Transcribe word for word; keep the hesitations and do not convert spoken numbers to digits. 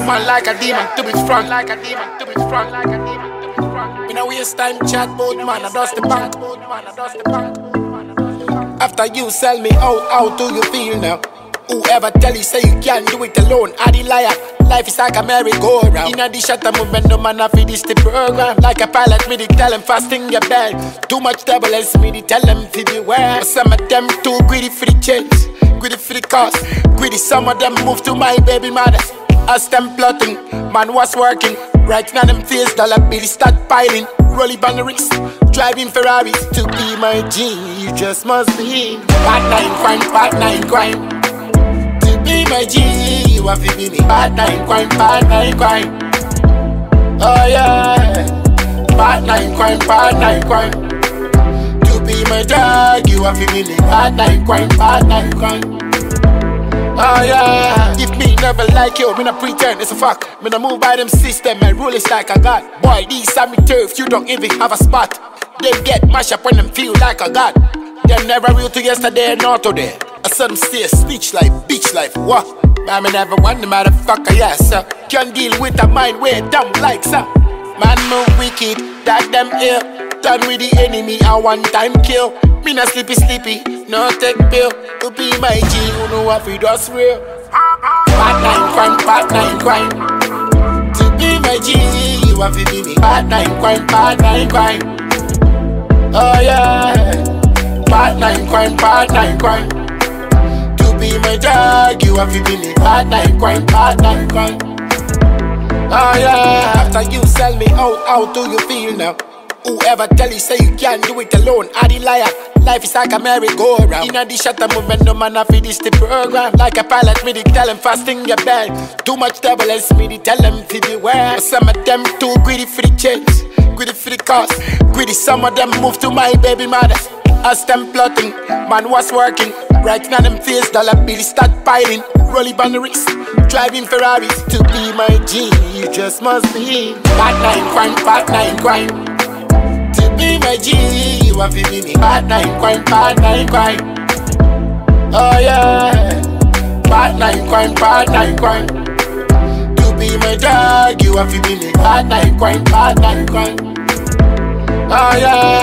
man like a demon, to be strong like a demon, to be strong like a demon, to be strong. We no waste time chat bout man, I dust the bank. After you sell me out, how do you feel now? Whoever tell you say you can't do it alone, I the liar. Life is like a merry-go-round. Inna the shutter movement, no man have finish the program. Like a pilot, me the tell him fasting your bed. Too much turbulence, me the tell him to beware. Some of them too greedy for the change, greedy for the cost, greedy. Some of them move to my baby mother. As them plotting, man was working. Right now them face dollar bills start piling. Rolling on the wrist, driving Ferraris. To be my G, you just must be bad nine crime, bad nine crime. Be my G, you have to be me. Bad nine crime, bad nine crime. Oh yeah, bad nine crime, bad nine crime. To be my dog, you have to be me. Bad nine crime, bad nine crime. Oh yeah, if me never like you, me not pretend, it's a fact. Me not move by them system, my rule is like a god. Boy, these are me turf, you don't even have a spot. They get mashed up when them feel like a god. Them never real to yesterday, not today. I saw them stay speech life, bitch life, what? Man, me never want the motherfucker, yes, sir. Can't deal with a mind way down like, sir. Man, move wicked, that them ill. Done with the enemy, I one time kill. Me not sleepy, sleepy, no take pill. To be my G, you know what we does real. Bad nine crime, bad nine crime. To be my G, you have to be me. Bad nine crime, bad nine crime. Oh yeah, bad nine crime, bad nine crime. Be my dog, you have to be me. Bad nine crime, bad nine crime. Oh yeah. After you sell me out, how do you feel now? Whoever tell you say you can't do it alone, I the liar. Life is like a merry-go-round. Inna the shutter movement, no man have finish the program. Like a pilot, me the tell him fasting your bed. Too much turbulence, me the tell him to beware. Some of them too greedy for the change, greedy for the cost, greedy. Some of them move to my baby mother. As them plotting, man was working. Right now them face dollar bills start piling. Rolling on the wrist, driving Ferraris. To be my G, you just must be bad nine crime, bad nine crime. To be my G, you have to be me. Bad nine crime, bad nine crime. Oh yeah, bad nine crime, bad nine crime. To be my dog, you have to be me. Bad nine crime, bad nine crime. Oh yeah.